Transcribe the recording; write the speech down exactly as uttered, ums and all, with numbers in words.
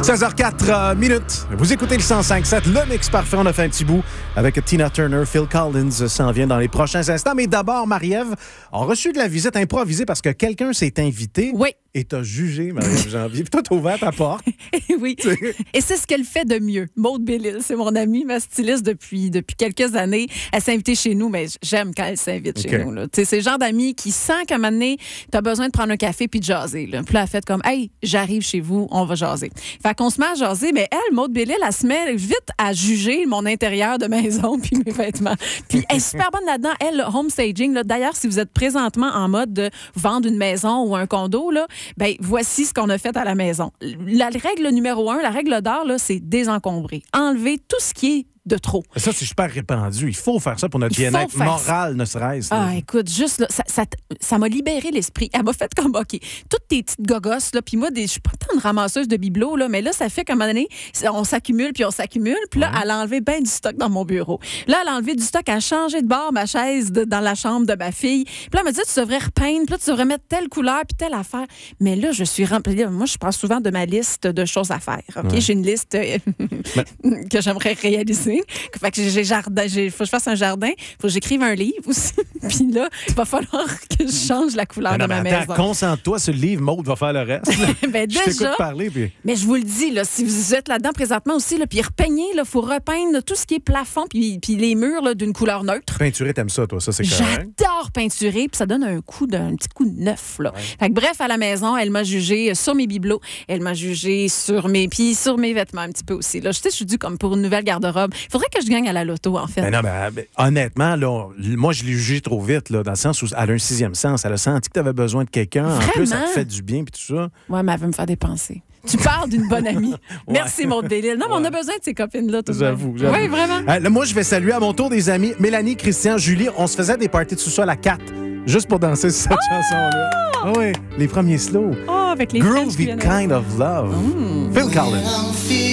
seize heures quatre euh, minutes. Vous écoutez le cent cinq sept, le mix parfait. On a fait un petit bout avec Tina Turner. Phil Collins s'en vient dans les prochains instants. Mais d'abord, Marie-Ève, on a reçu de la visite improvisée parce que quelqu'un s'est invité. Oui. Et t'as jugé, Marie-Ève Janvier. Puis toi, t'as ouvert ta porte. Oui. Et c'est ce qu'elle fait de mieux. Maude Bellil, c'est mon amie, ma styliste depuis, depuis quelques années. Elle s'est invitée chez nous, mais j'aime quand elle s'invite okay. chez nous. Là. C'est le genre d'amie qui sent qu'à un moment donné, t'as besoin de prendre un café puis de jaser. Là. Puis là, elle fait comme, hey, j'arrive chez vous, on va jaser. Fait qu'on se met à jaser, mais elle, Maude Bellil, elle se met vite à juger mon intérieur de maison puis mes vêtements. Puis elle est super bonne là-dedans. Elle, le home staging, là, d'ailleurs, si vous êtes présentement en mode de vendre une maison ou un condo, là, ben voici ce qu'on a fait à la maison. La règle numéro un, la règle d'or, là, c'est désencombrer. Enlever tout ce qui est de trop. Ça, c'est super répandu. Il faut faire ça pour notre bien-être moral, ne serait-ce. Ah, écoute, juste là, ça, ça, ça m'a libéré l'esprit. Elle m'a fait comme, OK, toutes tes petites gogosses, là, puis moi, des, je suis pas tant une ramasseuse de bibelots, là, mais là, ça fait qu'à un moment donné, on s'accumule, puis on s'accumule, puis là, ouais. Elle a enlevé ben du stock dans mon bureau. Là, elle a enlevé du stock, elle a changé de bord ma chaise de, dans la chambre de ma fille. Puis là, elle m'a dit, tu devrais repeindre, puis là, tu devrais mettre telle couleur, puis telle affaire. Mais là, je suis remplie. Moi, je parle souvent de ma liste de choses à faire. OK? Ouais. J'ai une liste euh, mais... que j'aimerais réaliser. Fait que j'ai jardin, il faut que je fasse un jardin, il faut que j'écrive un livre aussi. Puis là, il va falloir que je change la couleur non, de ma attends, maison. Concentre-toi sur le livre, Maude va faire le reste. ben je déjà, t'écoute parler. Puis... Mais je vous le dis, là, si vous êtes là-dedans présentement aussi, là, puis repeignez, il faut repeindre là, tout ce qui est plafond puis, puis les murs là, d'une couleur neutre. Peinturer, t'aimes ça, toi, ça, c'est correct. J'adore peinturer, puis ça donne un coup d'un petit coup de neuf. Là. Ouais. Fait que, bref, à la maison, elle m'a jugé sur mes bibelots, elle m'a jugé sur mes pieds, sur mes vêtements un petit peu aussi. Là. Je sais, je suis due comme pour une nouvelle garde-robe. Il faudrait que je gagne à la loto, en fait. Ben non, mais, mais honnêtement, là, moi, je l'ai jugé trop vite, là, dans le sens où elle a un sixième sens. Elle a senti que tu avais besoin de quelqu'un. Vraiment? En plus, ça te fait du bien, puis tout ça. Ouais, mais elle veut me faire dépenser. Tu parles d'une bonne amie. Ouais. Merci, Maude Bellil. Non, mais ouais. On a besoin de ces copines-là. Tout j'avoue, j'avoue. Oui, vraiment. Euh, là, moi, je vais saluer à mon tour des amis Mélanie, Christian, Julie. On se faisait des parties de sous-sol à quatre, juste pour danser sur cette oh! chanson-là. Ah oui, les premiers slow. Oh, avec les Groovy Kind of Love. Mm. Phil Collins.